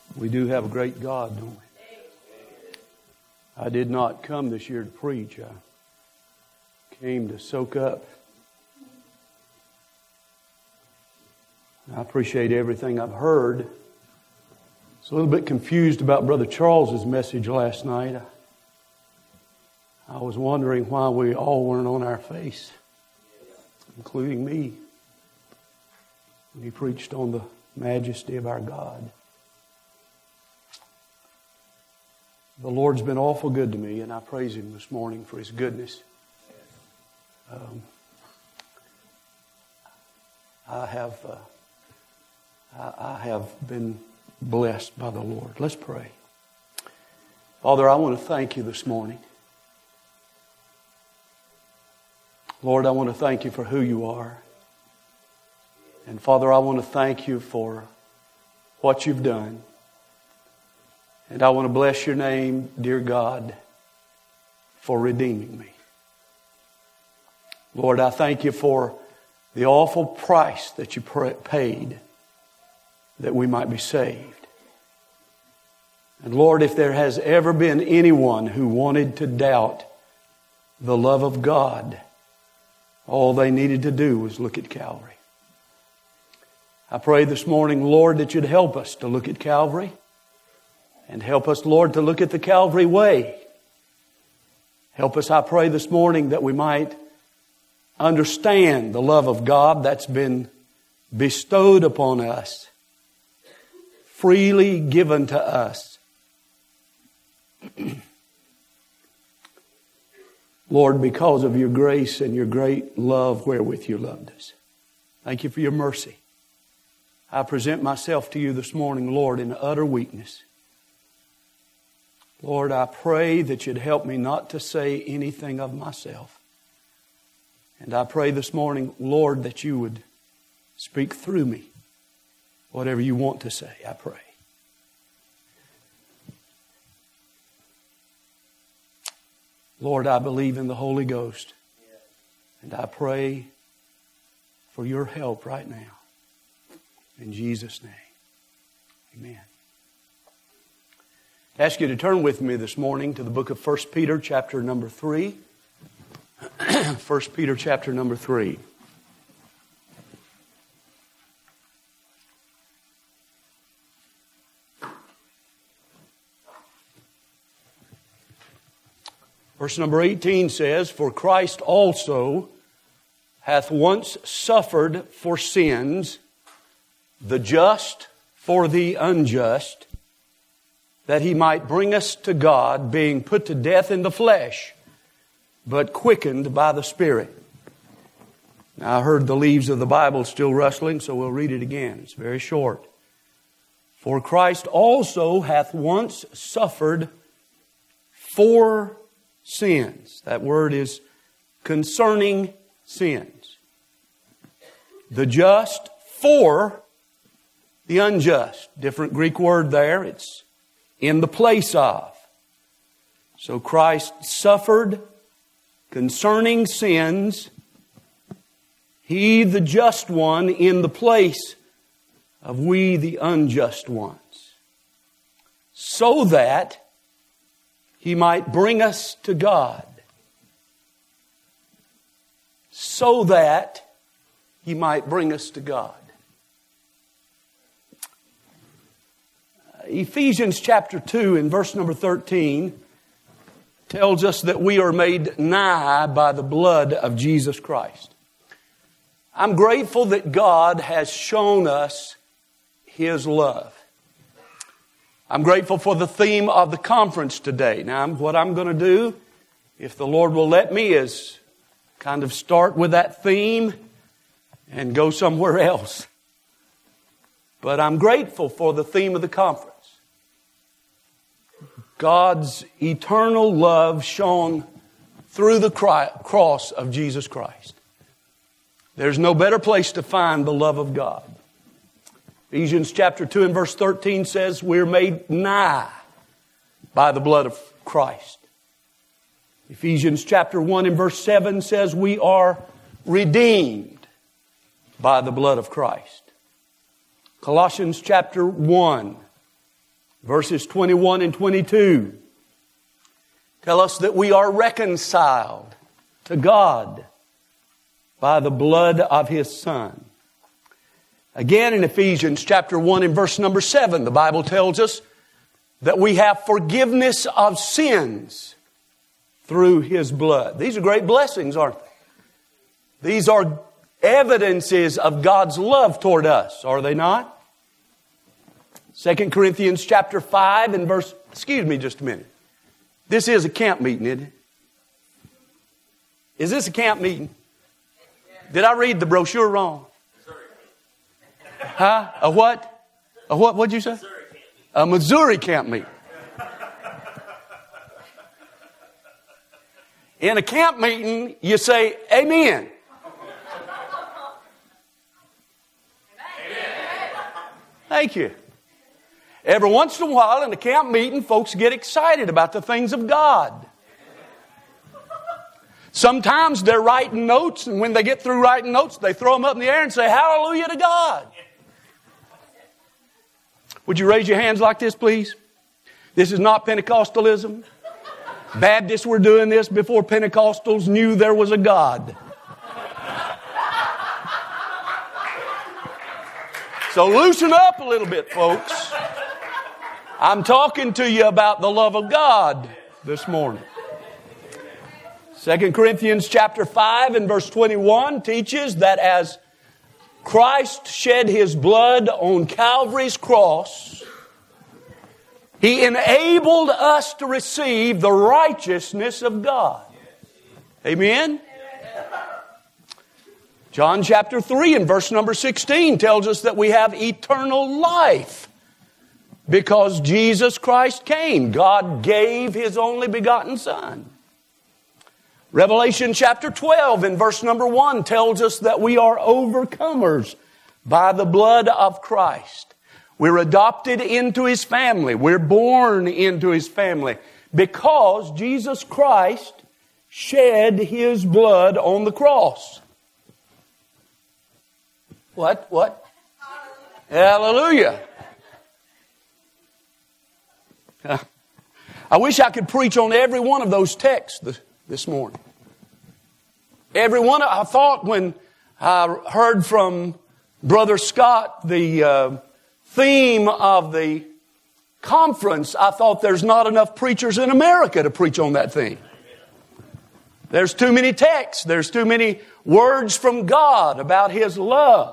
We do have a great God, don't we? I did not come this year to preach. I came to soak up. I appreciate everything I've heard. I was a little bit confused about Brother Charles's message last night. I was wondering why we all weren't on our face, including me, when he preached on the majesty of our God. The Lord's been awful good to me, and I praise Him this morning for His goodness. I have been blessed by the Lord. Let's pray. Father, I want to thank You this morning. Lord, I want to thank You for who You are. And Father, I want to thank You for what You've done. And I want to bless Your name, dear God, for redeeming me. Lord, I thank You for the awful price that You paid that we might be saved. And Lord, if there has ever been anyone who wanted to doubt the love of God, all they needed to do was look at Calvary. I pray this morning, Lord, that You'd help us to look at Calvary. And help us, Lord, to look at the Calvary way. Help us, I pray this morning, that we might understand the love of God that's been bestowed upon us, freely given to us. Lord, because of Your grace and Your great love wherewith You loved us. Thank You for Your mercy. I present myself to You this morning, Lord, in utter weakness. Lord, I pray that You'd help me not to say anything of myself. And I pray this morning, Lord, that You would speak through me. Whatever You want to say, I pray. Lord, I believe in the Holy Ghost. And I pray for Your help right now. In Jesus' name, amen. I ask you to turn with me this morning to the book of 1 Peter chapter number 3. 1 Peter chapter number 3. Verse number 18 says, "For Christ also hath once suffered for sins, the just for the unjust, that He might bring us to God, being put to death in the flesh, but quickened by the Spirit." Now, I heard the leaves of the Bible still rustling, so we'll read it again. It's very short. "For Christ also hath once suffered for sins." That word is concerning sins. "The just for the unjust." Different Greek word there. It's in the place of. So Christ suffered concerning sins, He the just one in the place of we the unjust ones, so that He might bring us to God. So that He might bring us to God. Ephesians chapter 2 in verse number 13 tells us that we are made nigh by the blood of Jesus Christ. I'm grateful that God has shown us His love. I'm grateful for the theme of the conference today. Now, what I'm going to do, if the Lord will let me, is kind of start with that theme and go somewhere else. But I'm grateful for the theme of the conference. God's eternal love shown through the cross of Jesus Christ. There's no better place to find the love of God. Ephesians chapter 2 and verse 13 says we're made nigh by the blood of Christ. Ephesians chapter 1 and verse 7 says we are redeemed by the blood of Christ. Colossians chapter 1 Verses 21 and 22 tell us that we are reconciled to God by the blood of His Son. Again, in Ephesians chapter 1 and verse number 7, the Bible tells us that we have forgiveness of sins through His blood. These are great blessings, aren't they? These are evidences of God's love toward us, are they not? 2 Corinthians chapter 5 and verse... Excuse me just a minute. This is a camp meeting, isn't it? Is this a camp meeting? Did I read the brochure wrong? Huh? A what? A what? What'd you say? A Missouri camp meeting. In a camp meeting, you say, Amen. Thank you. Every once in a while in a camp meeting, folks get excited about the things of God. Sometimes they're writing notes, and when they get through writing notes, they throw them up in the air and say, Hallelujah to God. Would you raise your hands like this, please? This is not Pentecostalism. Baptists were doing this before Pentecostals knew there was a God. So loosen up a little bit, folks. I'm talking to you about the love of God this morning. 2 Corinthians chapter 5 and verse 21 teaches that as Christ shed His blood on Calvary's cross, He enabled us to receive the righteousness of God. Amen? John chapter 3 and verse number 16 tells us that we have eternal life because Jesus Christ came. God gave His only begotten Son. Revelation chapter 12 and verse number 1 tells us that we are overcomers by the blood of Christ. We're adopted into His family. We're born into His family because Jesus Christ shed His blood on the cross. What? Hallelujah. I wish I could preach on every one of those texts this morning. Every one. I thought when I heard from Brother Scott the theme of the conference, I thought there's not enough preachers in America to preach on that theme. There's too many texts. There's too many words from God about His love.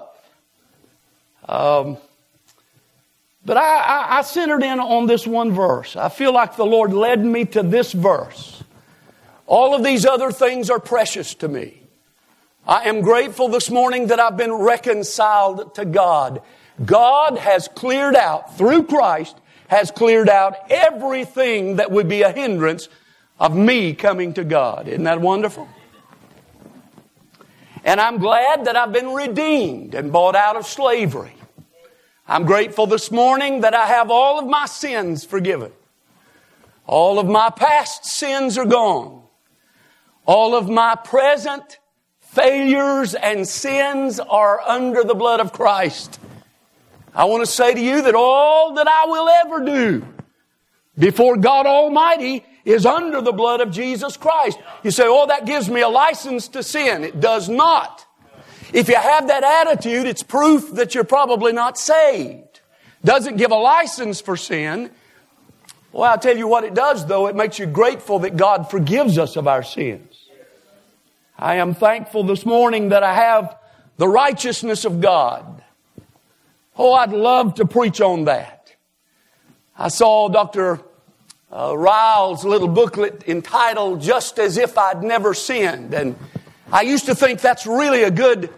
But I centered in on this one verse. I feel like the Lord led me to this verse. All of these other things are precious to me. I am grateful this morning that I've been reconciled to God. God has cleared out, through Christ, has cleared out everything that would be a hindrance of me coming to God. Isn't that wonderful? And I'm glad that I've been redeemed and bought out of slavery. I'm grateful this morning that I have all of my sins forgiven. All of my past sins are gone. All of my present failures and sins are under the blood of Christ. I want to say to you that all that I will ever do before God Almighty is under the blood of Jesus Christ. You say, oh, that gives me a license to sin. It does not. If you have that attitude, it's proof that you're probably not saved. Doesn't give a license for sin. Well, I'll tell you what it does, though. It makes you grateful that God forgives us of our sins. I am thankful this morning that I have the righteousness of God. Oh, I'd love to preach on that. I saw Dr. Ryle's little booklet entitled, Just As If I'd Never Sinned. And I used to think that's really a good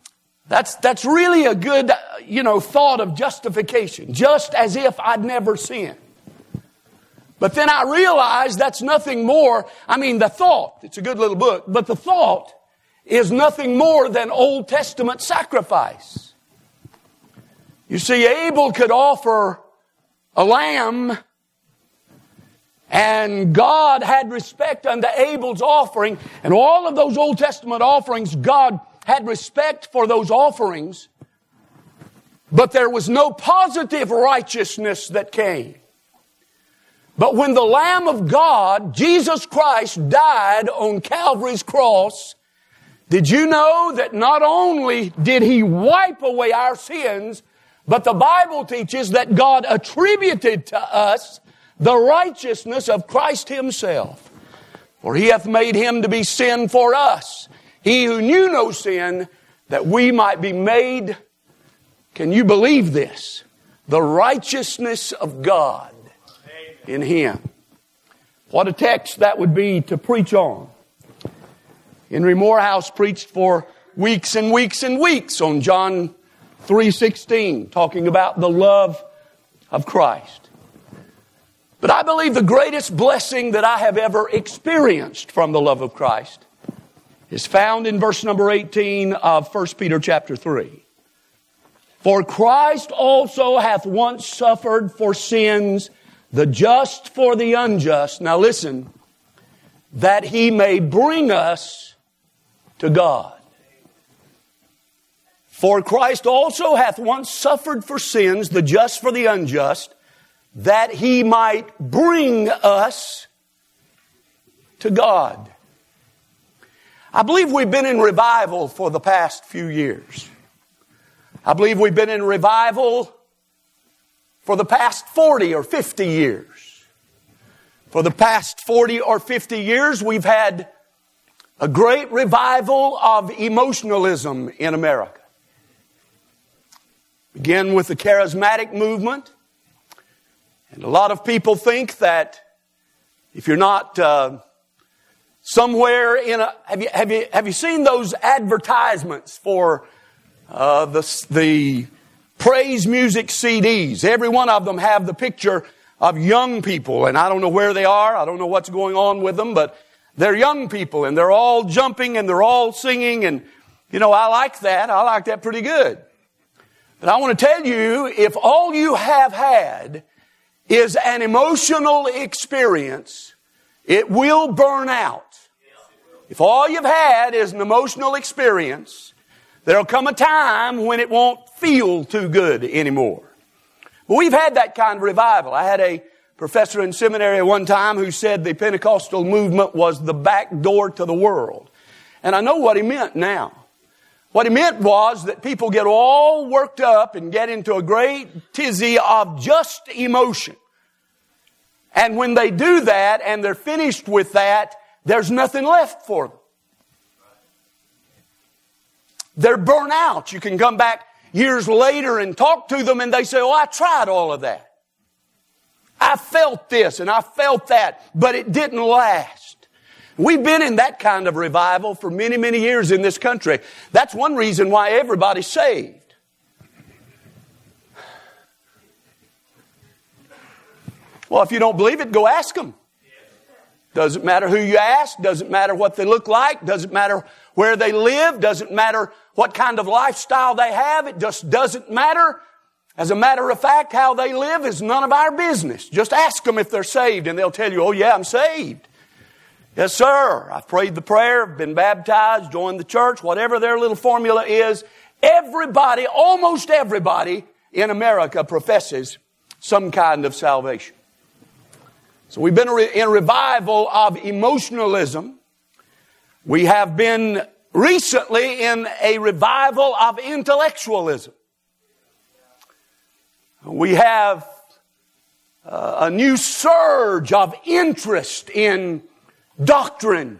thought of justification. Just as if I'd never sinned. But then I realized that's nothing more. The thought, it's a good little book, but the thought is nothing more than Old Testament sacrifice. You see, Abel could offer a lamb, and God had respect unto Abel's offering, and all of those Old Testament offerings, God had respect for those offerings, but there was no positive righteousness that came. But when the Lamb of God, Jesus Christ, died on Calvary's cross, did you know that not only did He wipe away our sins, but the Bible teaches that God attributed to us the righteousness of Christ Himself. For He hath made Him to be sin for us, He who knew no sin, that we might be made, can you believe this? The righteousness of God in Him. What a text that would be to preach on. Henry Morehouse preached for weeks and weeks and weeks on John 3:16, talking about the love of Christ. But I believe the greatest blessing that I have ever experienced from the love of Christ is found in verse number 18 of 1 Peter chapter 3. For Christ also hath once suffered for sins, the just for the unjust. Now listen, that He may bring us to God. For Christ also hath once suffered for sins, the just for the unjust, that He might bring us to God. I believe we've been in revival for the past few years. I believe we've been in revival for the past 40 or 50 years. For the past 40 or 50 years, we've had a great revival of emotionalism in America. Began with the charismatic movement. And a lot of people think that if you're not somewhere in a... Have you seen those advertisements for the praise music CDs? Every one of them have the picture of young people, and I don't know where they are. I don't know what's going on with them, but they're young people, and they're all jumping, and they're all singing, and, you know, I like that. I like that pretty good. But I want to tell you, if all you have had is an emotional experience, it will burn out. If all you've had is an emotional experience, there'll come a time when it won't feel too good anymore. But we've had that kind of revival. I had a professor in seminary at one time who said the Pentecostal movement was the back door to the world. And I know what he meant now. What he meant was that people get all worked up and get into a great tizzy of just emotion. And when they do that and they're finished with that, there's nothing left for them. They're burnt out. You can come back years later and talk to them and they say, oh, I tried all of that. I felt this and I felt that, but it didn't last. We've been in that kind of revival for many, many years in this country. That's one reason why everybody's saved. Well, if you don't believe it, go ask them. Doesn't matter who you ask. Doesn't matter what they look like. Doesn't matter where they live. Doesn't matter what kind of lifestyle they have. It just doesn't matter. As a matter of fact, how they live is none of our business. Just ask them if they're saved and they'll tell you, oh yeah, I'm saved. Yes, sir. I've prayed the prayer, been baptized, joined the church, whatever their little formula is. Everybody, almost everybody in America professes some kind of salvation. So we've been in a revival of emotionalism. We have been recently in a revival of intellectualism. We have a new surge of interest in doctrine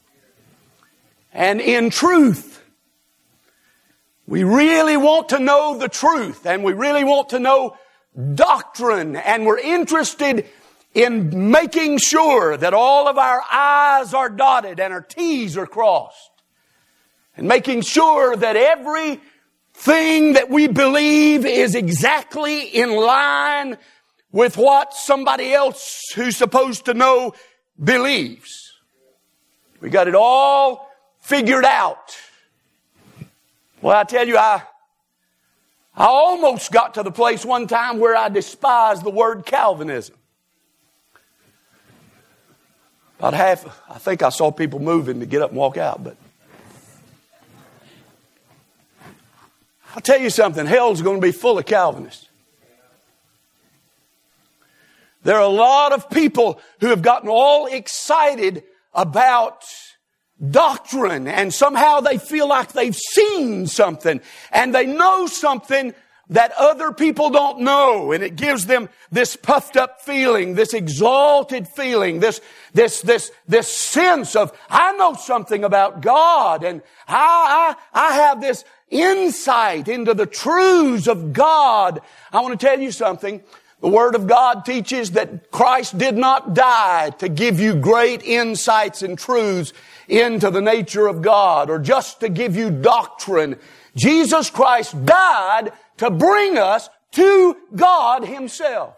and in truth. We really want to know the truth, and we really want to know doctrine, and we're interested in making sure that all of our I's are dotted and our T's are crossed, and making sure that everything that we believe is exactly in line with what somebody else who's supposed to know believes. We got it all figured out. Well, I tell you, I almost got to the place one time where I despised the word Calvinism. About half, I think I saw people moving to get up and walk out, but I'll tell you something, hell's going to be full of Calvinists. There are a lot of people who have gotten all excited about doctrine, and somehow they feel like they've seen something and they know something that other people don't know, and it gives them this puffed up feeling, this exalted feeling, this sense of, I know something about God, and I have this insight into the truths of God. I want to tell you something. The Word of God teaches that Christ did not die to give you great insights and truths into the nature of God, or just to give you doctrine. Jesus Christ died to bring us to God Himself.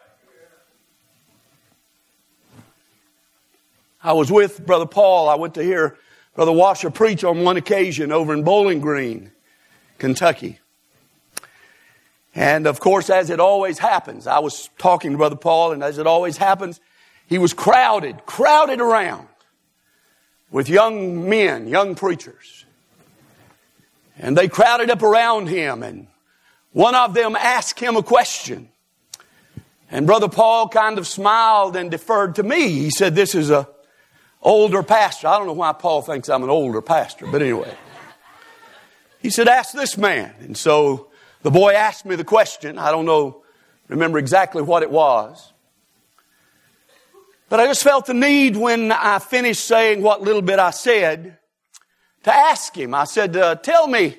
I was with Brother Paul. I went to hear Brother Washer preach on one occasion over in Bowling Green, Kentucky. And of course, as it always happens, I was talking to Brother Paul, and as it always happens, he was crowded around with young men, young preachers. And they crowded up around him, and one of them asked him a question. And Brother Paul kind of smiled and deferred to me. He said, this is an older pastor. I don't know why Paul thinks I'm an older pastor, but anyway. He said, ask this man. And so the boy asked me the question. I don't remember exactly what it was. But I just felt the need when I finished saying what little bit I said to ask him. I said, tell me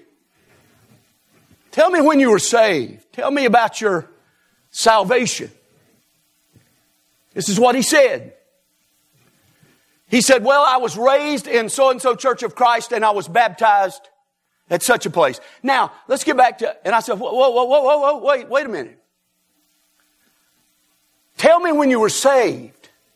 when you were saved. Tell me about your salvation. This is what he said. He said, well, I was raised in so-and-so Church of Christ, and I was baptized at such a place. Now, let's get back to, and I said, whoa, wait a minute. Tell me when you were saved.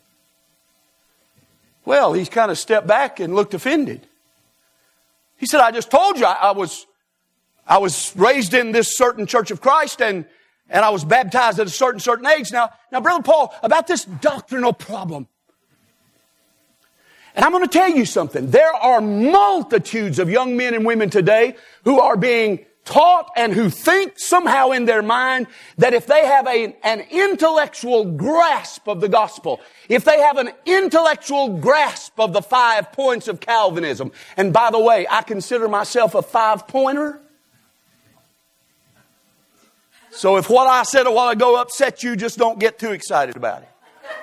Well, he kind of stepped back and looked offended. He said, I just told you I was raised in this certain Church of Christ, and I was baptized at a certain age. Now, Brother Paul, about this doctrinal problem. And I'm going to tell you something. There are multitudes of young men and women today who are being taught and who think somehow in their mind that if they have an intellectual grasp of the gospel, if they have an intellectual grasp of the 5 points of Calvinism, and by the way, I consider myself a 5-pointer. So if what I said a while ago upset you, just don't get too excited about it.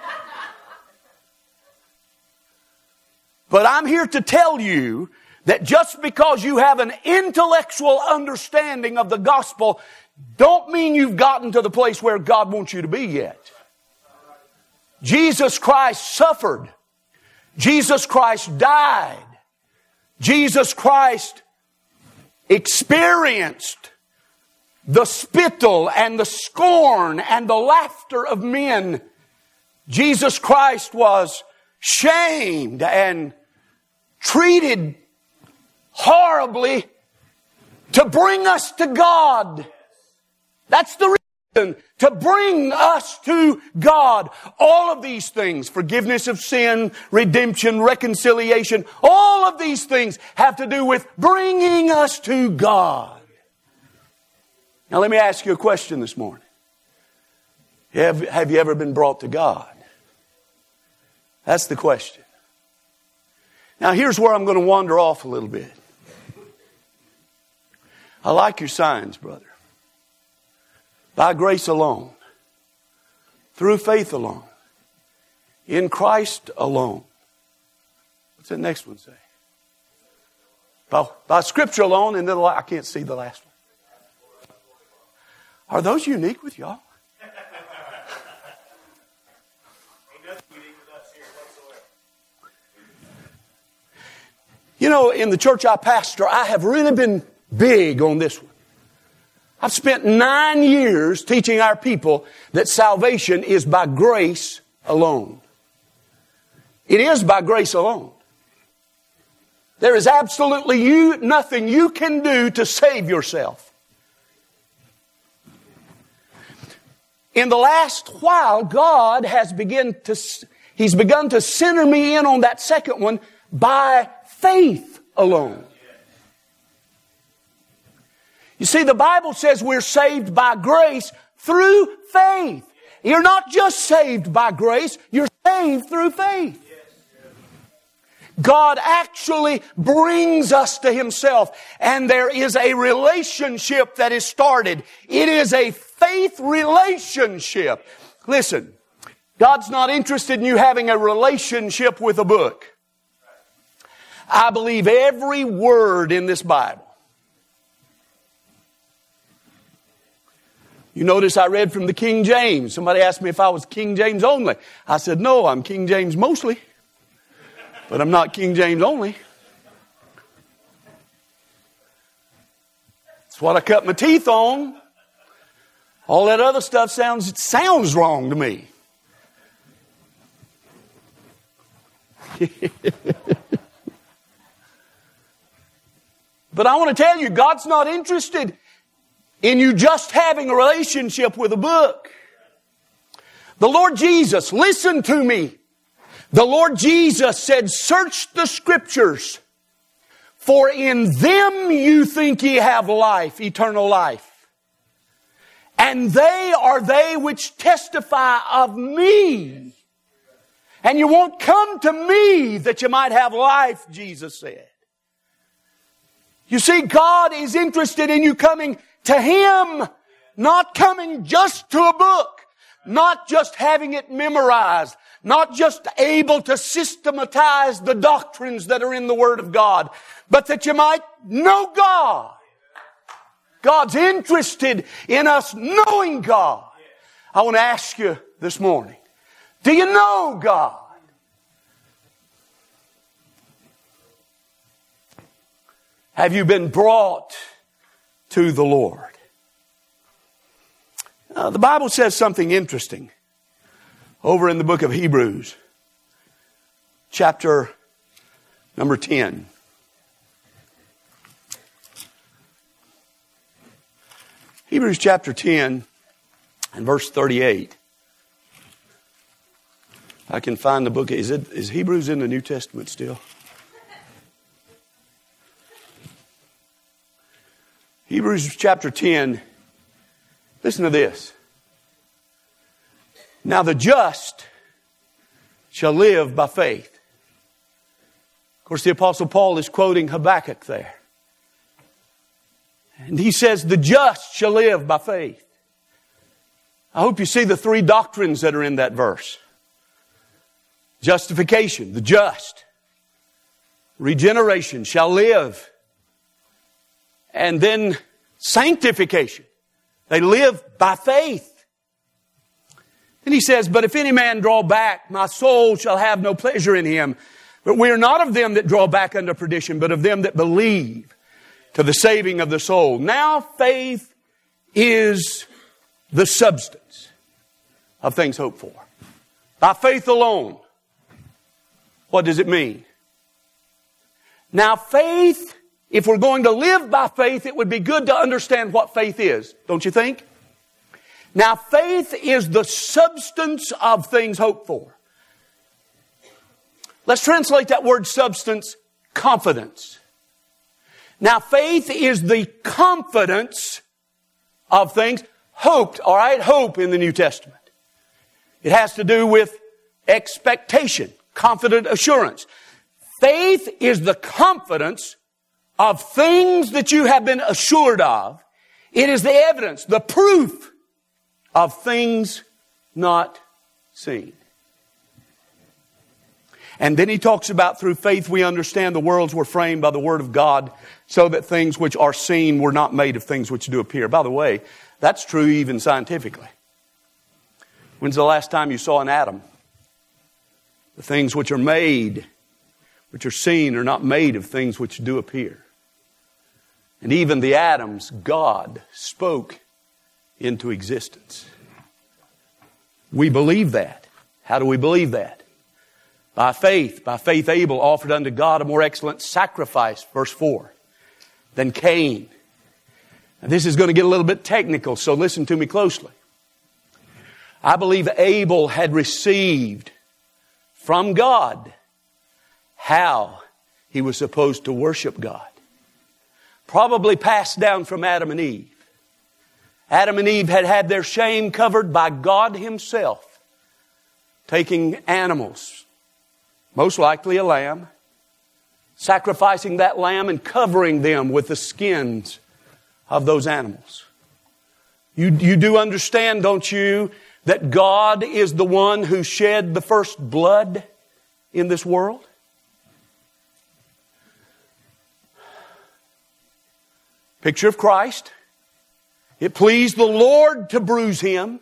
But I'm here to tell you that just because you have an intellectual understanding of the gospel, don't mean you've gotten to the place where God wants you to be yet. Jesus Christ suffered. Jesus Christ died. Jesus Christ experienced the spittle and the scorn and the laughter of men. Jesus Christ was shamed and treated horribly to bring us to God. That's the reason, to bring us to God. All of these things, forgiveness of sin, redemption, reconciliation, all of these things have to do with bringing us to God. Now let me ask you a question this morning. Have you ever been brought to God? That's the question. Now here's where I'm going to wander off a little bit. I like your signs, brother. By grace alone, through faith alone, in Christ alone. What's that next one say? By Scripture alone, and then I can't see the last one. Are those unique with y'all? You know, in the church I pastor, I have really been big on this one. I've spent 9 years teaching our people that salvation is by grace alone. It is by grace alone. There is absolutely nothing you can do to save yourself. In the last while, God has begun to center me in on that second one by faith alone. You see, the Bible says we're saved by grace through faith. You're not just saved by grace, you're saved through faith. God actually brings us to Himself, and there is a relationship that is started. It is a faith relationship. Listen, God's not interested in you having a relationship with a book. I believe every word in this Bible. You notice I read from the King James. Somebody asked me if I was King James only. I said, no, I'm King James mostly. But I'm not King James only. It's what I cut my teeth on. All that other stuff sounds wrong to me. But I want to tell you, God's not interested in you just having a relationship with a book. The Lord Jesus, listen to me. The Lord Jesus said, search the Scriptures, for in them you think ye have life, eternal life. And they are they which testify of me. And you won't come to me that you might have life, Jesus said. You see, God is interested in you coming to Him, not coming just to a book, not just having it memorized, not just able to systematize the doctrines that are in the Word of God, but that you might know God. God's interested in us knowing God. I want to ask you this morning, do you know God? Have you been brought to the Lord? The Bible says something interesting over in the book of Hebrews, chapter number 10. Hebrews chapter 10 and verse 38. I can find the book. Is Hebrews in the New Testament still? Hebrews chapter 10. Listen to this. Now the just shall live by faith. Of course, the Apostle Paul is quoting Habakkuk there. And he says, the just shall live by faith. I hope you see the three doctrines that are in that verse. Justification, the just. Regeneration, shall live. And then sanctification. They live by faith. And he says, but if any man draw back, my soul shall have no pleasure in him. But we are not of them that draw back unto perdition, but of them that believe to the saving of the soul. Now faith is the substance of things hoped for. By faith alone. What does it mean? Now faith, if we're going to live by faith, it would be good to understand what faith is. Don't you think? Now faith is the substance of things hoped for. Let's translate that word substance, confidence. Now faith is the confidence of things hoped, all right? Hope in the New Testament. It has to do with expectation, confident assurance. Faith is the confidence of things that you have been assured of. It is the evidence, the proof of things not seen. And then he talks about through faith we understand the worlds were framed by the Word of God, so that things which are seen were not made of things which do appear. By the way, that's true even scientifically. When's the last time you saw an atom? The things which are made, which are seen, are not made of things which do appear. And even the atoms, God spoke into existence. We believe that. How do we believe that? By faith. By faith Abel offered unto God a more excellent sacrifice, verse 4, than Cain. Now this is going to get a little bit technical, so listen to me closely. I believe Abel had received from God how he was supposed to worship God. Probably passed down from Adam and Eve. Adam and Eve had had their shame covered by God Himself, taking animals, most likely a lamb, sacrificing that lamb and covering them with the skins of those animals. You do understand, don't you, that God is the one who shed the first blood in this world? Picture of Christ. It pleased the Lord to bruise Him.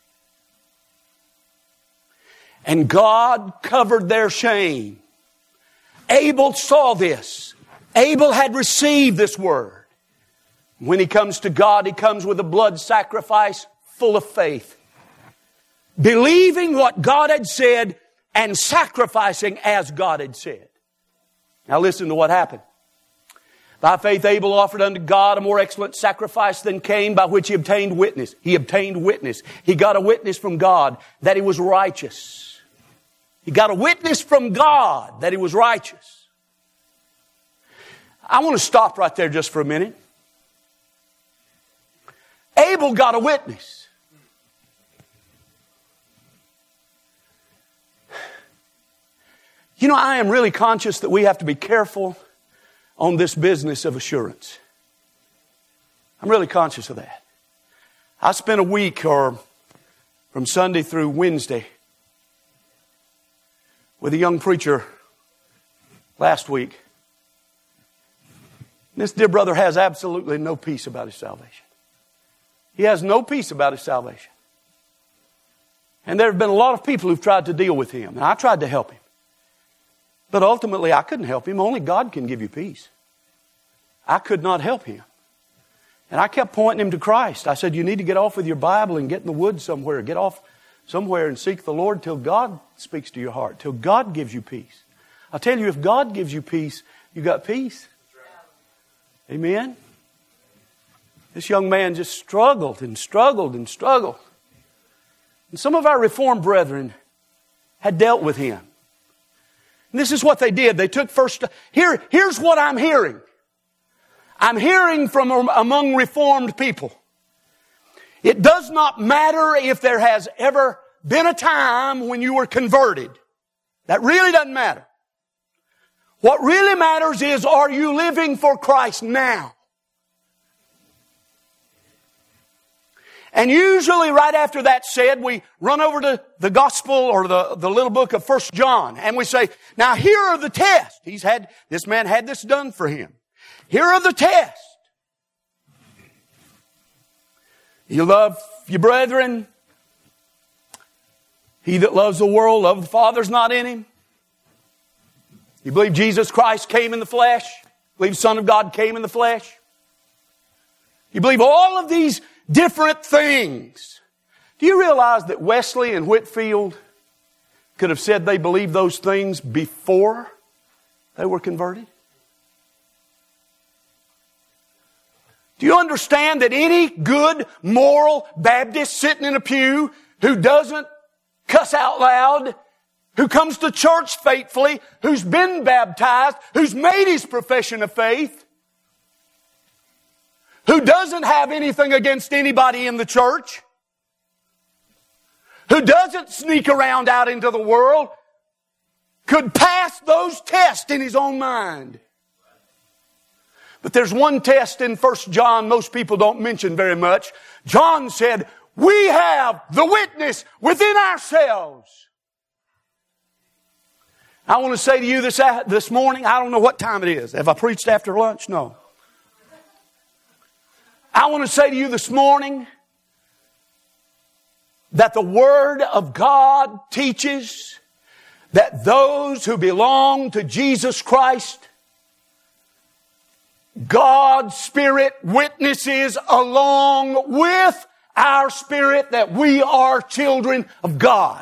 And God covered their shame. Abel saw this. Abel had received this word. When he comes to God, he comes with a blood sacrifice full of faith, believing what God had said and sacrificing as God had said. Now listen to what happened. By faith Abel offered unto God a more excellent sacrifice than Cain, by which he obtained witness. He obtained witness. He got a witness from God that he was righteous. He got a witness from God that he was righteous. I want to stop right there just for a minute. Abel got a witness. You know, I am really conscious that we have to be careful on this business of assurance. I'm really conscious of that. I spent a week, or from Sunday through Wednesday, with a young preacher last week. This dear brother has absolutely no peace about his salvation. He has no peace about his salvation. And there have been a lot of people who've tried to deal with him. And I tried to help him. But ultimately I couldn't help him. Only God can give you peace. I could not help him. And I kept pointing him to Christ. I said, you need to get off with your Bible and get in the woods somewhere. Get off somewhere and seek the Lord till God speaks to your heart. Till God gives you peace. I tell you, if God gives you peace, you got peace. Amen? This young man just struggled and struggled and struggled. And some of our Reformed brethren had dealt with him. And this is what they did. They took first... Here's what I'm hearing. I'm hearing from among Reformed people. It does not matter if there has ever been a time when you were converted. That really doesn't matter. What really matters is, are you living for Christ now? And usually right after that's said, we run over to the gospel or the little book of 1 John. And we say, now here are the tests. This man had this done for him. Here are the tests. You love your brethren. He that loves the world, love the Father's not in him. You believe Jesus Christ came in the flesh? You believe the Son of God came in the flesh? You believe all of these different things. Do you realize that Wesley and Whitefield could have said they believed those things before they were converted? Do you understand that any good, moral Baptist sitting in a pew who doesn't cuss out loud, who comes to church faithfully, who's been baptized, who's made his profession of faith, who doesn't have anything against anybody in the church, who doesn't sneak around out into the world, could pass those tests in his own mind? But there's one test in 1 John most people don't mention very much. John said, we have the witness within ourselves. I want to say to you this morning, I don't know what time it is. Have I preached after lunch? No. I want to say to you this morning that the Word of God teaches that those who belong to Jesus Christ, God's Spirit witnesses along with our spirit that we are children of God.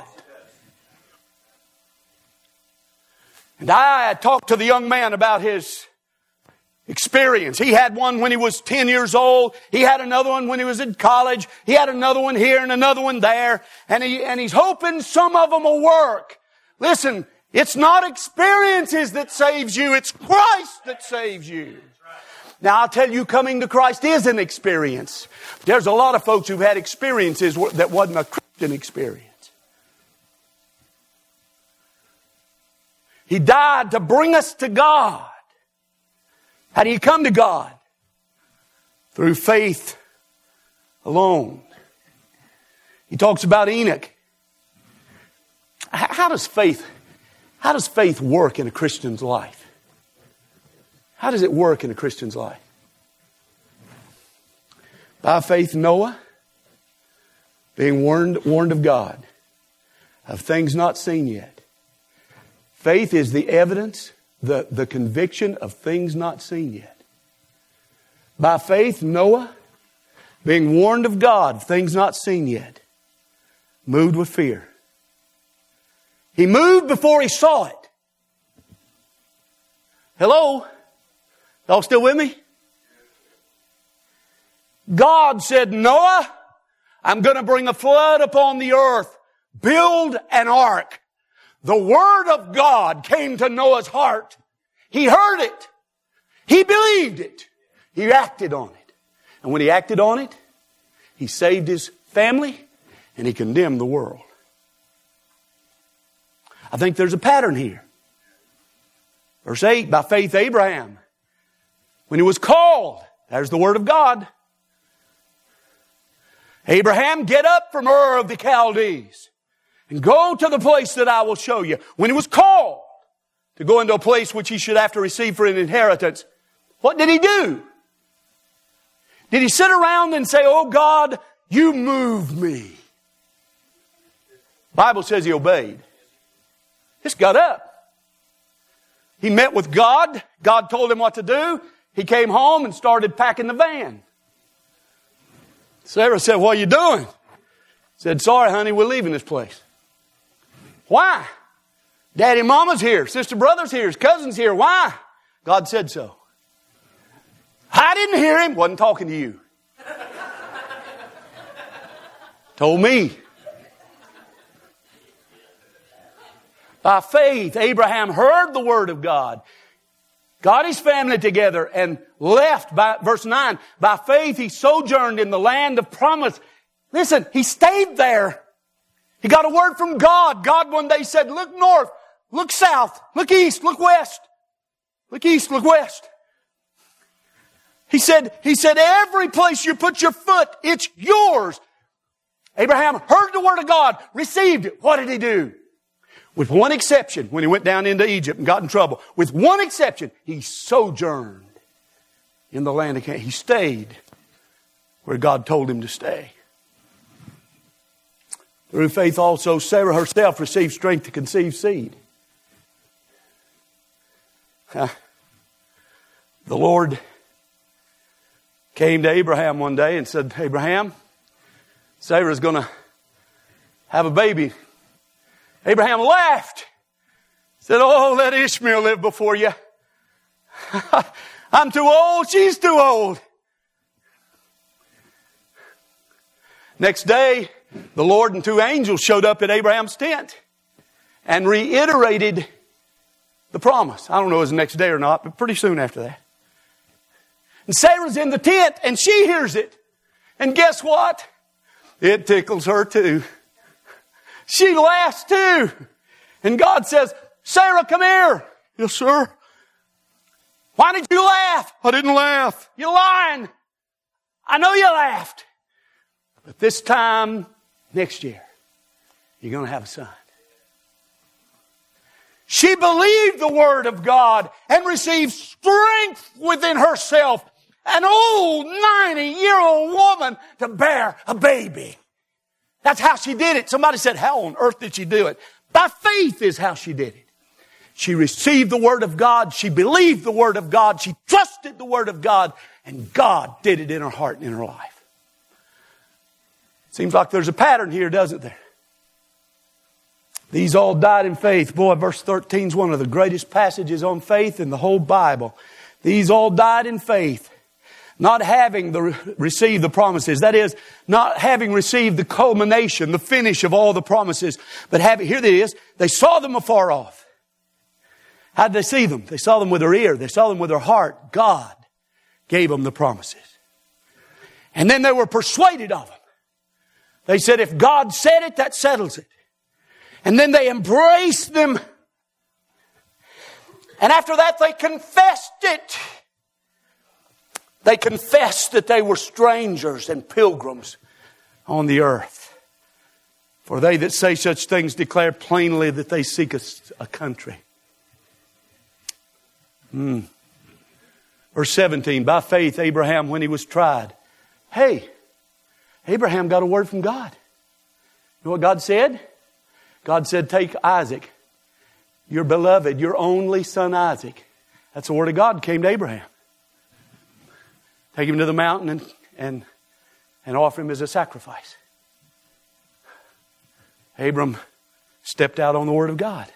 And I talked to the young man about his experience. He had one when he was 10 years old. He had another one when he was in college. He had another one here and another one there. And he's hoping some of them will work. Listen, it's not experiences that saves you. It's Christ that saves you. Now, I'll tell you, coming to Christ is an experience. There's a lot of folks who've had experiences that wasn't a Christian experience. He died to bring us to God. How do you come to God? Through faith alone. He talks about Enoch. How does faith work in a Christian's life? How does it work in a Christian's life? By faith, Noah, being warned of God, of things not seen yet. Faith is the evidence, the conviction of things not seen yet. By faith, Noah, being warned of God, things not seen yet, moved with fear. He moved before he saw it. Hello? Y'all still with me? God said, Noah, I'm going to bring a flood upon the earth. Build an ark. The word of God came to Noah's heart. He heard it. He believed it. He acted on it. And when he acted on it, he saved his family and he condemned the world. I think there's a pattern here. Verse 8, by faith Abraham, when he was called, there's the word of God. Abraham, get up from Ur of the Chaldees and go to the place that I will show you. When he was called to go into a place which he should have to receive for an inheritance, what did he do? Did he sit around and say, oh God, you moved me? The Bible says he obeyed. Just got up. He met with God. God told him what to do. He came home and started packing the van. Sarah said, what are you doing? Said, sorry, honey, we're leaving this place. Why? Daddy and Mama's here. Sister, brother's here. His cousin's here. Why? God said so. I didn't hear him. Wasn't talking to you. Told me. By faith, Abraham heard the word of God, got his family together, and left. By verse 9, by faith he sojourned in the land of promise. Listen, he stayed there. He got a word from God. God one day said, look north, look south, look east, look west. Look east, look west. He said, every place you put your foot, it's yours. Abraham heard the word of God, received it. What did he do? With one exception, when he went down into Egypt and got in trouble, with one exception, he sojourned in the land of Canaan. He stayed where God told him to stay. Through faith also, Sarah herself received strength to conceive seed. The Lord came to Abraham one day and said, Abraham, Sarah's going to have a baby. Abraham laughed. Said, oh, let Ishmael live before you. I'm too old. She's too old. Next day, the Lord and two angels showed up at Abraham's tent and reiterated the promise. I don't know if it was the next day or not, but pretty soon after that. And Sarah's in the tent and she hears it. And guess what? It tickles her too. She laughs too. And God says, Sarah, come here. Yes, sir. Why did you laugh? I didn't laugh. You're lying. I know you laughed. But this time next year, you're going to have a son. She believed the word of God and received strength within herself, an old 90-year-old woman, to bear a baby. That's how she did it. Somebody said, how on earth did she do it? By faith is how she did it. She received the word of God. She believed the word of God. She trusted the word of God. And God did it in her heart and in her life. Seems like there's a pattern here, doesn't there? These all died in faith. Boy, verse 13 is one of the greatest passages on faith in the whole Bible. These all died in faith, not having received the promises. That is, not having received the culmination, the finish of all the promises. But here it is. They saw them afar off. How did they see them? They saw them with their ear. They saw them with their heart. God gave them the promises. And then they were persuaded of them. They said, if God said it, that settles it. And then they embraced them. And after that, they confessed it. They confessed that they were strangers and pilgrims on the earth. For they that say such things declare plainly that they seek a country. Verse 17, by faith Abraham, when he was tried. Hey, Abraham got a word from God. You know what God said? God said, take Isaac, your beloved, your only son Isaac. That's the word of God came to Abraham. Take him to the mountain and offer him as a sacrifice. Abram stepped out on the word of God.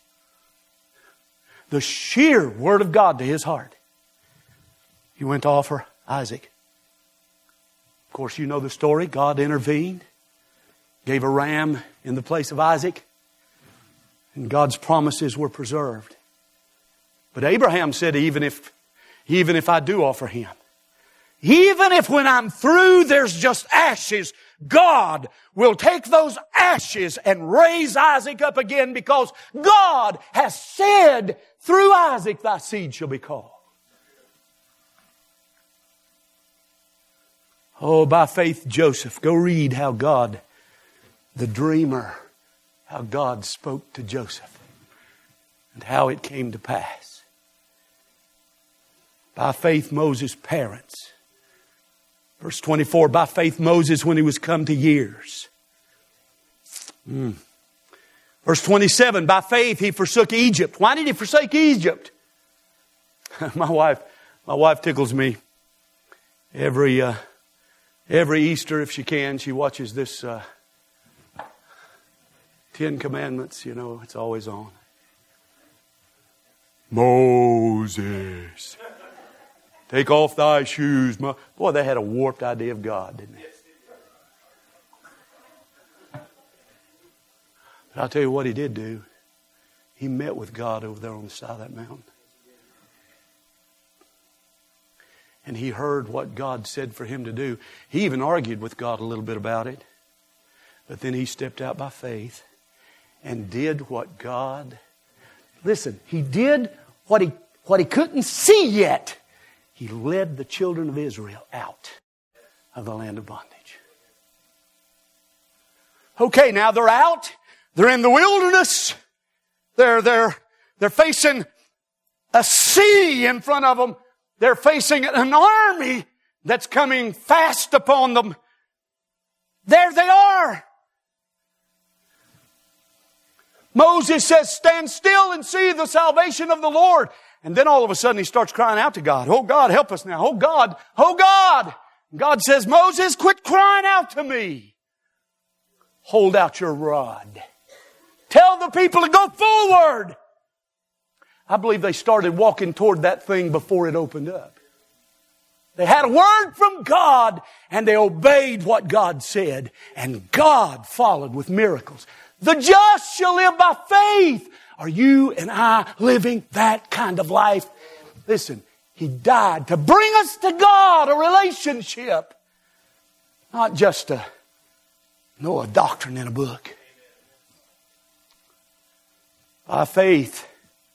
The sheer word of God to his heart. He went to offer Isaac. Of course, you know the story. God intervened, gave a ram in the place of Isaac, and God's promises were preserved. But Abraham said, even if I do offer him, even if when I'm through there's just ashes, God will take those ashes and raise Isaac up again, because God has said, through Isaac thy seed shall be called. Oh, by faith Joseph. Go read how God, the dreamer, how God spoke to Joseph and how it came to pass. By faith Moses' parents. Verse 24, by faith Moses when he was come to years. Verse 27, by faith he forsook Egypt. Why did he forsake Egypt? My wife tickles me every Easter, if she can. She watches this 10 Commandments, you know, it's always on. Moses, take off thy shoes. Boy, they had a warped idea of God, didn't they? But I'll tell you what he did do. He met with God over there on the side of that mountain. And he heard what God said for him to do. He even argued with God a little bit about it. But then he stepped out by faith and did what God... Listen, he did what he couldn't see yet. He led the children of Israel out of the land of bondage. Okay, now they're out. They're in the wilderness. They're facing a sea in front of them. They're facing an army that's coming fast upon them. There they are. Moses says, stand still and see the salvation of the Lord. And then all of a sudden he starts crying out to God. Oh God, help us now. Oh God, oh God. God says, Moses, quit crying out to me. Hold out your rod. Tell the people to go forward. I believe they started walking toward that thing before it opened up. They had a word from God and they obeyed what God said. And God followed with miracles. The just shall live by faith. Are you and I living that kind of life? Listen, He died to bring us to God, a relationship. Not just a doctrine in a book. By faith.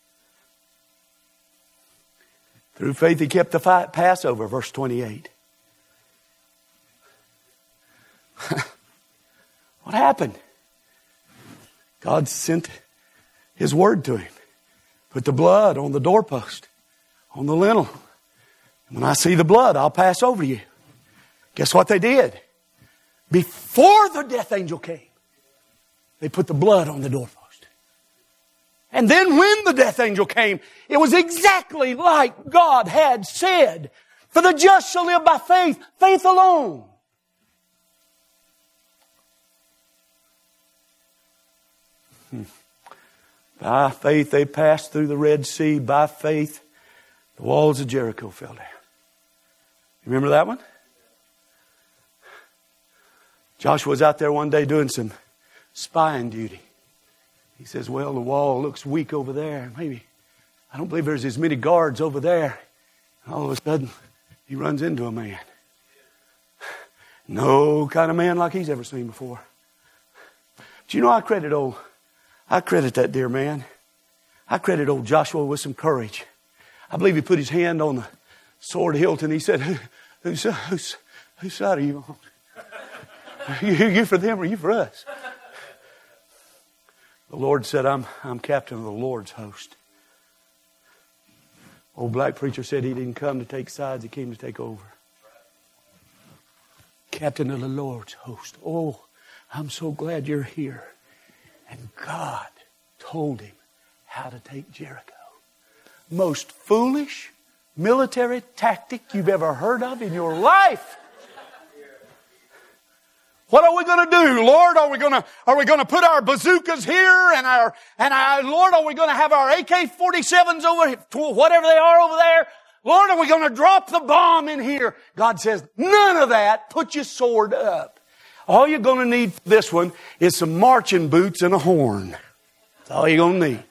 Through faith he kept the Passover, verse 28. What happened? God sent His word to him. Put the blood on the doorpost, on the lintel. And when I see the blood, I'll pass over you. Guess what they did? Before the death angel came, they put the blood on the doorpost. And then when the death angel came, it was exactly like God had said. For the just shall live by faith, faith alone. By faith they passed through the Red Sea. By faith the walls of Jericho fell down. Remember that one? Joshua was out there one day doing some spying duty. He says, well, the wall looks weak over there. Maybe, I don't believe there's as many guards over there. And all of a sudden, he runs into a man. No kind of man like he's ever seen before. But you know, I credit that dear man. I credit old Joshua with some courage. I believe he put his hand on the sword hilt and he said, whose side are you on? You for them or you for us? The Lord said, I'm captain of the Lord's host. Old black preacher said he didn't come to take sides, he came to take over. Captain of the Lord's host. Oh, I'm so glad you're here. And God told him how to take Jericho. Most foolish military tactic you've ever heard of in your life. What are we going to do, Lord? Are we going to put our bazookas here and our Lord, are we going to have our AK-47s over here, whatever they are over there? Lord, are we going to drop the bomb in here? God says, none of that. Put your sword up. All you're going to need for this one is some marching boots and a horn. That's all you're going to need.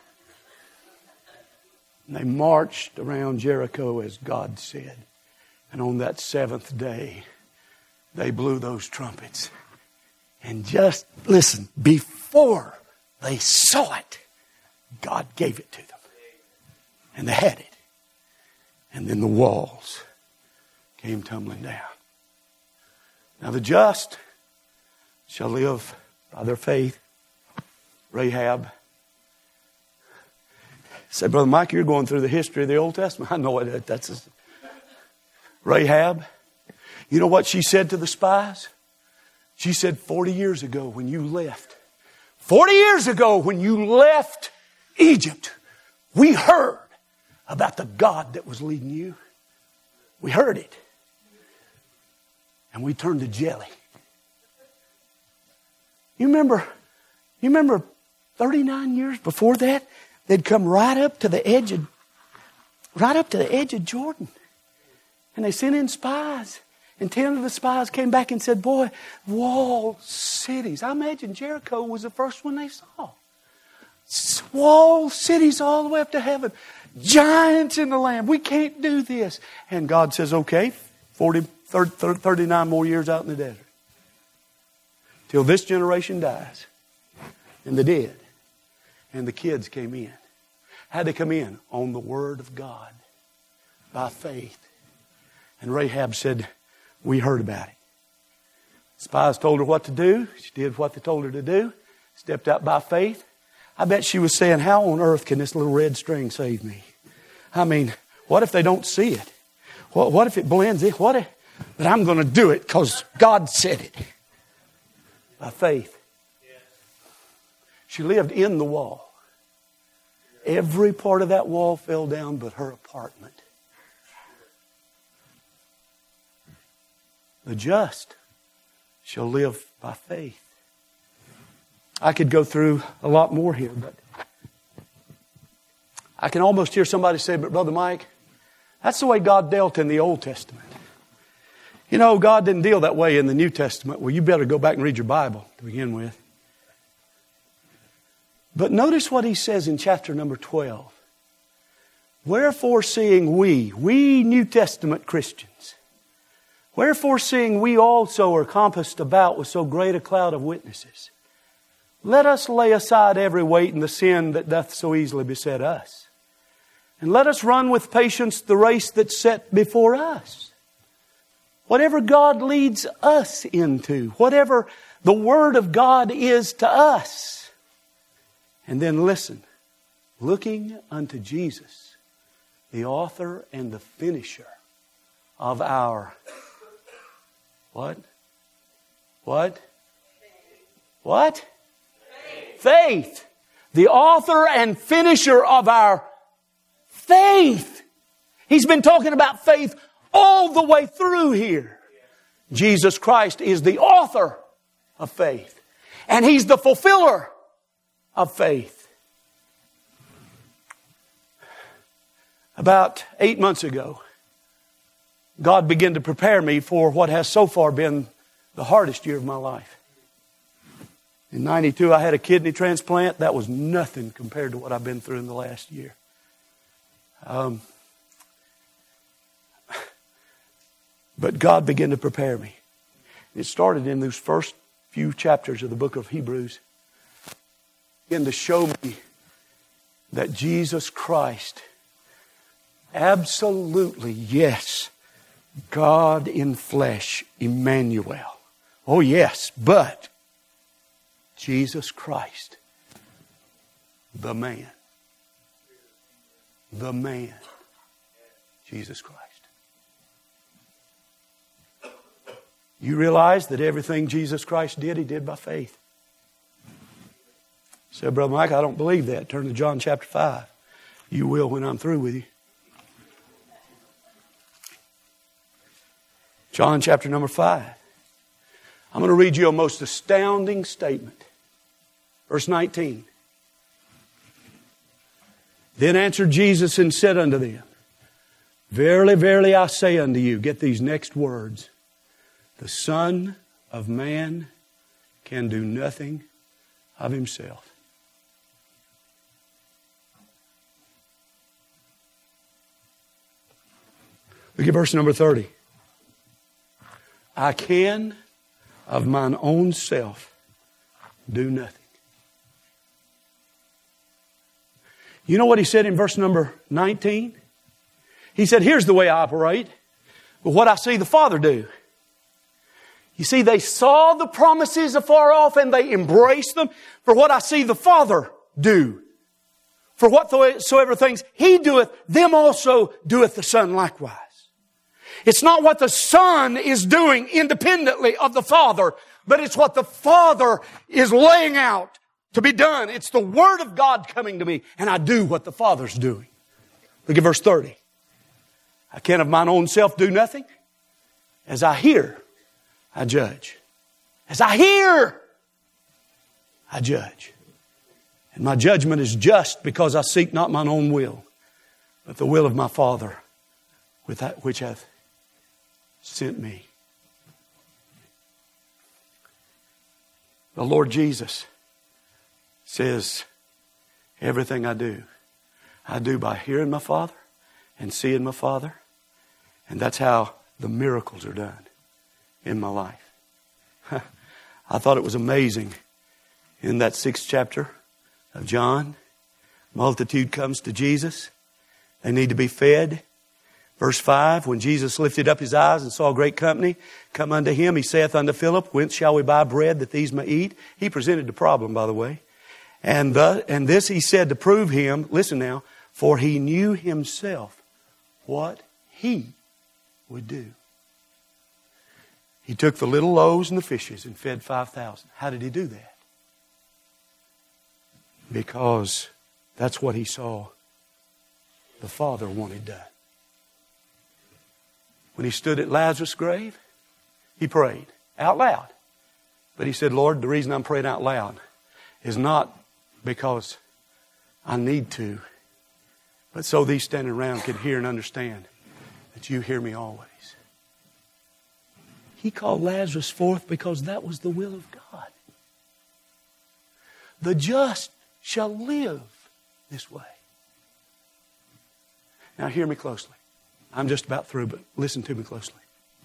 And they marched around Jericho as God said. And on that seventh day, they blew those trumpets. And just listen, before they saw it, God gave it to them. And they had it. And then the walls came tumbling down. Now the just shall live by their faith. Rahab said, Brother Mike, you're going through the history of the Old Testament. I know it. That's Rahab. You know what she said to the spies? She said, 40 years ago when you left, 40 years ago when you left Egypt, we heard about the God that was leading you. We heard it. And we turned to jelly. You remember 39 years before that, they'd come right up to the edge of Jordan. And they sent in spies. And 10 of the spies came back and said, boy, walled cities. I imagine Jericho was the first one they saw. Walled cities all the way up to heaven. Giants in the land. We can't do this. And God says, okay, 39 more years out in the desert. Till this generation dies. And the dead. And the kids came in. How'd they come in? On the Word of God. By faith. And Rahab said, we heard about it. Spies told her what to do. She did what they told her to do. Stepped out by faith. I bet she was saying, how on earth can this little red string save me? I mean, what if they don't see it? What if it blends in? But I'm going to do it because God said it. By faith. She lived in the wall. Every part of that wall fell down but her apartment. The just shall live by faith. I could go through a lot more here, but I can almost hear somebody say, but Brother Mike, that's the way God dealt in the Old Testament. You know, God didn't deal that way in the New Testament. Well, you better go back and read your Bible to begin with. But notice what he says in chapter number 12. Wherefore seeing we New Testament Christians, wherefore seeing we also are compassed about with so great a cloud of witnesses, let us lay aside every weight and the sin that doth so easily beset us. And let us run with patience the race that's set before us. Whatever God leads us into, whatever the Word of God is to us. And then listen, looking unto Jesus, the author and the finisher of our what? Faith. The author and finisher of our faith. He's been talking about faith all the way through here. Jesus Christ is the author of faith. And He's the fulfiller of faith. About 8 months ago, God began to prepare me for what has so far been the hardest year of my life. In 92, I had a kidney transplant. That was nothing compared to what I've been through in the last year. But God began to prepare me. It started in those first few chapters of the book of Hebrews. Began to show me that Jesus Christ, absolutely, yes, God in flesh, Emmanuel. Oh yes, but Jesus Christ, the man. The man, Jesus Christ. You realize that everything Jesus Christ did, He did by faith. Said, Brother Mike, I don't believe that. Turn to John chapter 5. You will when I'm through with you. John chapter number 5. I'm going to read you a most astounding statement. Verse 19. Then answered Jesus and said unto them, Verily, verily, I say unto you, get these next words, the Son of Man can do nothing of Himself. Look at verse number 30. I can of mine own self do nothing. You know what He said in verse number 19? He said, here's the way I operate, but what I see the Father do. You see, they saw the promises afar off and they embraced them. For what I see the Father do. For whatsoever things He doeth, them also doeth the Son likewise. It's not what the Son is doing independently of the Father, but it's what the Father is laying out to be done. It's the Word of God coming to me, and I do what the Father's doing. Look at verse 30. I can of mine own self do nothing. As I hear, I judge. As I hear, I judge. And my judgment is just because I seek not mine own will, but the will of my Father which hath sent me. The Lord Jesus says, everything I do by hearing my Father and seeing my Father. And that's how the miracles are done in my life. I thought it was amazing in that 6th chapter of John. Multitude comes to Jesus. They need to be fed. Verse 5, when Jesus lifted up His eyes and saw a great company come unto Him, He saith unto Philip, Whence shall we buy bread that these may eat? He presented the problem, by the way. And this He said to prove Him, listen now, for He knew Himself what He would do. He took the little loaves and the fishes and fed 5,000. How did He do that? Because that's what He saw the Father wanted done. When He stood at Lazarus' grave, He prayed out loud. But He said, Lord, the reason I'm praying out loud is not because I need to, but so these standing around can hear and understand that You hear me always. He called Lazarus forth because that was the will of God. The just shall live this way. Now hear me closely. I'm just about through, but listen to me closely.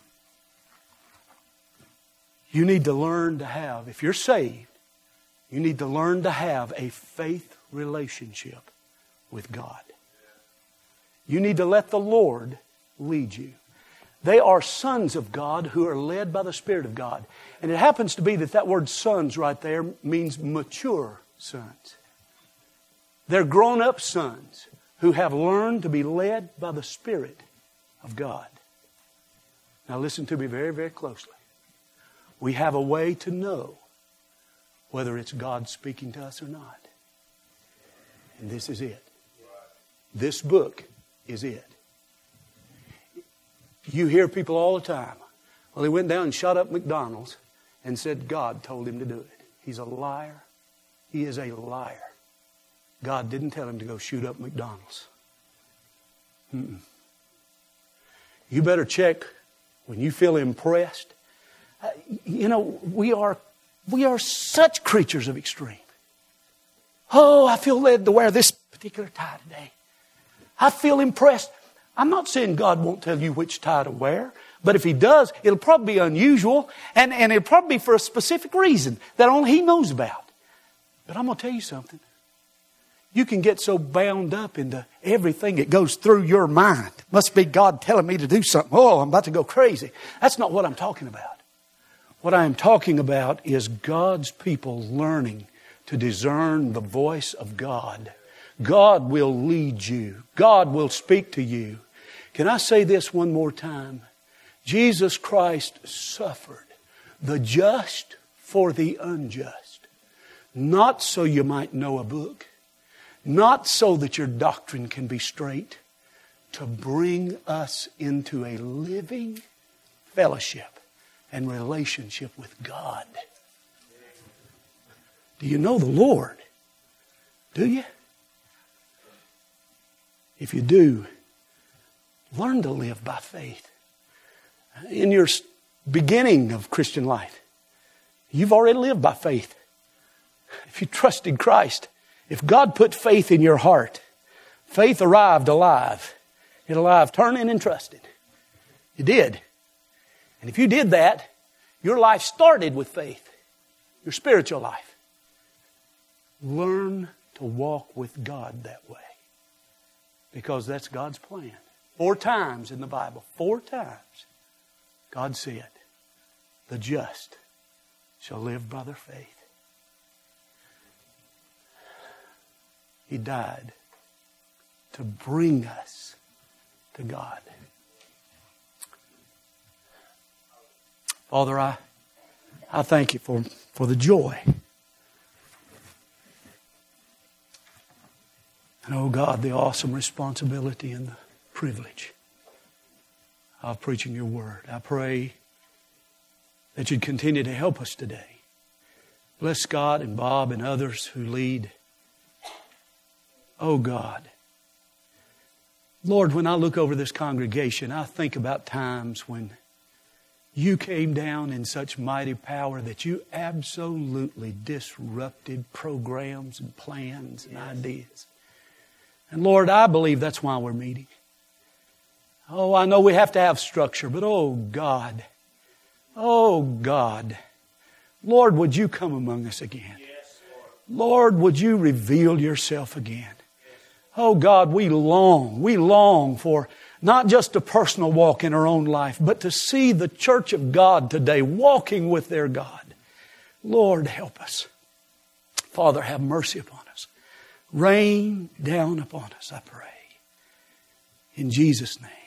You need to learn to have, if you're saved, you need to learn to have a faith relationship with God. You need to let the Lord lead you. They are sons of God who are led by the Spirit of God. And it happens to be that word sons right there means mature sons. They're grown-up sons who have learned to be led by the Spirit of God. Now listen to me very, very closely. We have a way to know whether it's God speaking to us or not. And this is it. This book is it. You hear people all the time. Well, he went down and shot up McDonald's and said God told him to do it. He's a liar. He is a liar. God didn't tell him to go shoot up McDonald's. You better check when you feel impressed. We are such creatures of extreme. Oh, I feel led to wear this particular tie today. I feel impressed. I'm not saying God won't tell you which tie to wear. But if He does, it'll probably be unusual, and it'll probably be for a specific reason that only He knows about. But I'm going to tell you something. You can get so bound up into everything that goes through your mind. Must be God telling me to do something. Oh, I'm about to go crazy. That's not what I'm talking about. What I am talking about is God's people learning to discern the voice of God. God will lead you. God will speak to you. Can I say this one more time? Jesus Christ suffered the just for the unjust. Not so you might know a book. Not so that your doctrine can be straight. To bring us into a living fellowship and relationship with God. Do you know the Lord? Do you? If you do, learn to live by faith. In your beginning of Christian life, you've already lived by faith. If you trusted Christ, if God put faith in your heart, faith arrived alive. It arrived turning and trusting. You did. And if you did that, your life started with faith. Your spiritual life. Learn to walk with God that way. Because that's God's plan. 4 times in the Bible, 4 times, God said, the just shall live by their faith. He died to bring us to God. Father, I thank you for the joy. And oh God, the awesome responsibility and the privilege of preaching your word. I pray that you'd continue to help us today. Bless Scott and Bob and others who lead. Oh God. Lord, when I look over this congregation, I think about times when you came down in such mighty power that you absolutely disrupted programs and plans and ideas. And Lord, I believe that's why we're meeting. Oh, I know we have to have structure, but oh God, Lord, would you come among us again? Lord, would you reveal yourself again? Oh God, we long for not just a personal walk in our own life, but to see the church of God today walking with their God. Lord, help us. Father, have mercy upon us. Rain down upon us, I pray. In Jesus' name.